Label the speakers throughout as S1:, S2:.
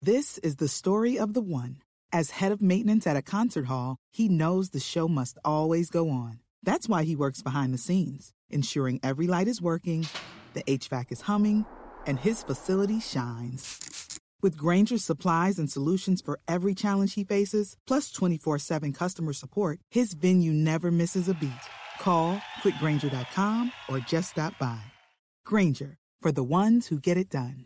S1: This is the story of the one. As head of maintenance at a concert hall, he knows the show must always go on. That's why he works behind the scenes, ensuring every light is working, the HVAC is humming, and his facility shines. With Grainger's supplies and solutions for every challenge he faces, plus 24/7 customer support, his venue never misses a beat. Call quickgrainger.com or just stop by. Grainger, for the ones who get it done.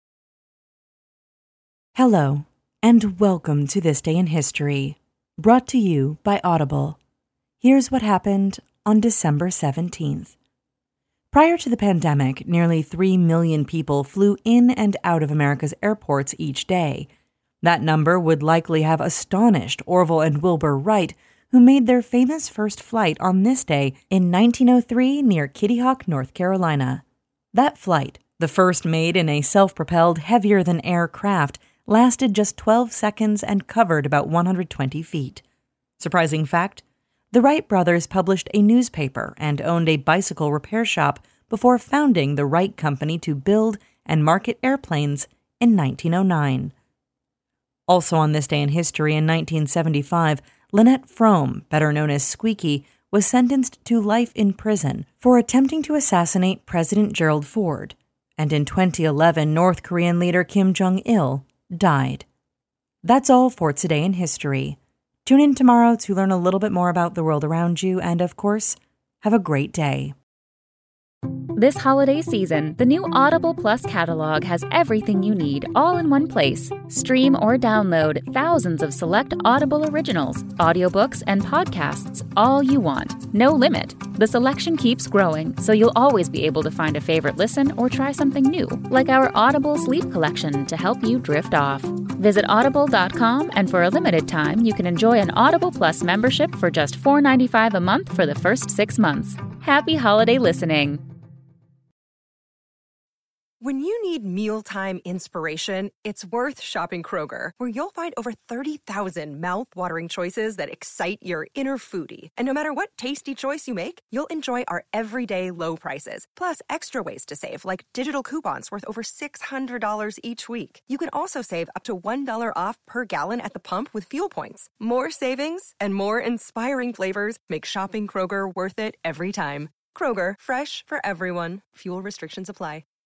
S2: Hello, and welcome to This Day in History, brought to you by Audible. Here's what happened on December 17th. Prior to the pandemic, nearly 3 million people flew in and out of America's airports each day. That number would likely have astonished Orville and Wilbur Wright, who made their famous first flight on this day in 1903 near Kitty Hawk, North Carolina. That flight, the first made in a self-propelled, heavier-than-air craft, lasted just 12 seconds and covered about 120 feet. Surprising fact, the Wright brothers published a newspaper and owned a bicycle repair shop before founding the Wright Company to build and market airplanes in 1909. Also on this day in history in 1975, Lynette Fromme, better known as Squeaky, was sentenced to life in prison for attempting to assassinate President Gerald Ford. And in 2011, North Korean leader Kim Jong-il died. That's all for today in history. Tune in tomorrow to learn a little bit more about the world around you, and of course, have a great day.
S3: This holiday season, the new Audible Plus catalog has everything you need all in one place. Stream or download thousands of select Audible originals, audiobooks, and podcasts all you want. No limit. The selection keeps growing, so you'll always be able to find a favorite listen or try something new, like our Audible Sleep Collection to help you drift off. Visit audible.com, and for a limited time, you can enjoy an Audible Plus membership for just $4.95 a month for the first 6 months. Happy holiday listening.
S4: When you need mealtime inspiration, it's worth shopping Kroger, where you'll find over 30,000 mouth-watering choices that excite your inner foodie. And no matter what tasty choice you make, you'll enjoy our everyday low prices, plus extra ways to save, like digital coupons worth over $600 each week. You can also save up to $1 off per gallon at the pump with fuel points. More savings and more inspiring flavors make shopping Kroger worth it every time. Kroger, fresh for everyone. Fuel restrictions apply.